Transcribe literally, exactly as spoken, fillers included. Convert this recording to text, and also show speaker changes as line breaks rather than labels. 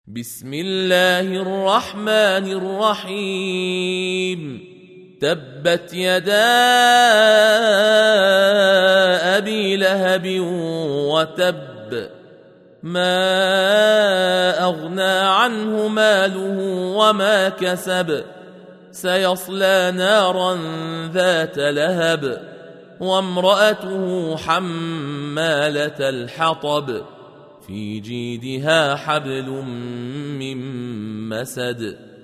بسم الله الرحمن الرحيم تبت يدا أبي لهب وتب ما أغنى عنه ماله وما كسب سيصلى نارا ذات لهب وامرأته حمالة الحطب في جيدها حبل من مسد